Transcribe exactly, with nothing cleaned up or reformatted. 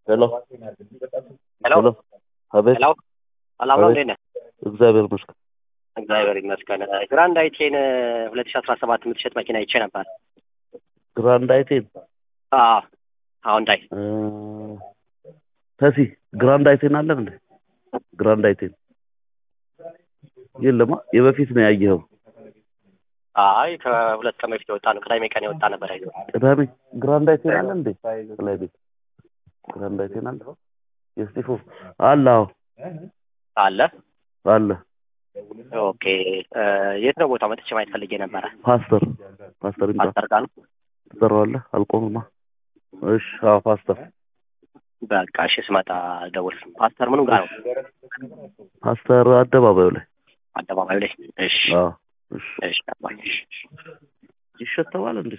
ሄሎ ሄሎ ሄሎ አቤት ሄሎ ሰላም ነው አቤት እንዴት ነህ? እግዚአብሔር ይመስገን እግዚአብሔር ይመስገን። ግራንድ አይቴን ሁለት ሺህ አስራ ሰባት የምትሸጥ መኪና አይቼ ነበር። ግራንድ አይቴን አዎ አሁን ዳይ እ ተሲ ግራንድ አይቴን አለ እንዴ? ግራንድ አይቴን የለማ የበፊት ነው ያየኸው? አይ ከሁለት ቀን በፊት የወጣ ነው። ቅዳሜ ቀን የወጣ ነበር አይደል? ቅዳሜ ግራንድ አይቴን አለ እንዴ? ላይ ቤት ግራንድ አይቴን አለ የስቲፎ አለ አዎ አለ አለ ኦኬ። የት ነው ቦታው? መጥቼ ማየት ፈልጌ ነበረ። ፓስተር ፓስተር እንታ ፓስተር ጋር ነው ትጠራዋለህ? አልቆምማ። እሺ አዎ ፓስተር በቃ እሺ፣ ስመጣ ደውል። ፓስተር ምኑ ጋር ነው? ፓስተር አደባባዩ ላይ አደባባዩ ላይ። እሺ አዎ እሺ እሺ፣ እሺ ይሸተዋል እንዴ?